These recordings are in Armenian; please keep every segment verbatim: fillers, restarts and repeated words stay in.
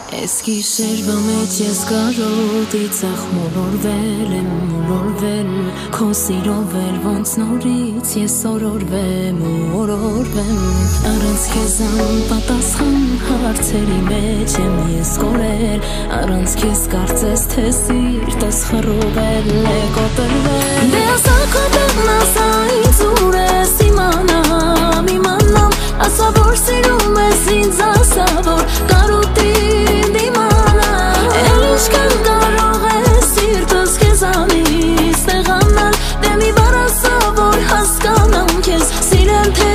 Ես գիշերվա մեջ ես կարոտից ախմոլորվել եմ, մոլորվել Քո սիրով էլ ոնց նորից ես օրորվեմ ու օրորվեմ Առանց քեզ անպատասխան հարցերի մեջ եմ ես կորել Առանց քեզ կարծես թե սիրտս խռովել է կոտրվել Դե ասա քո տեղն ասա ինձ ուր ես իմանամ, իմանամ Ասա որ սիրում ես ինձ ասա որ կարոտին դիմանամ Էլ ինչքան կարող է սիրտս քեզանից տեղանալ Դե մի բառ ասա որ հասկանամ քեզ սիրել թե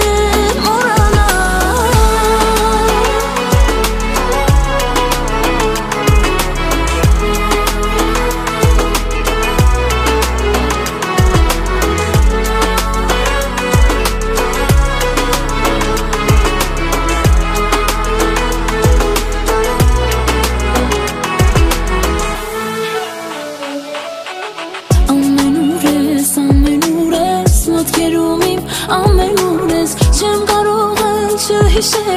Ամեն ուր ես չեմ կարող էլ չհիշել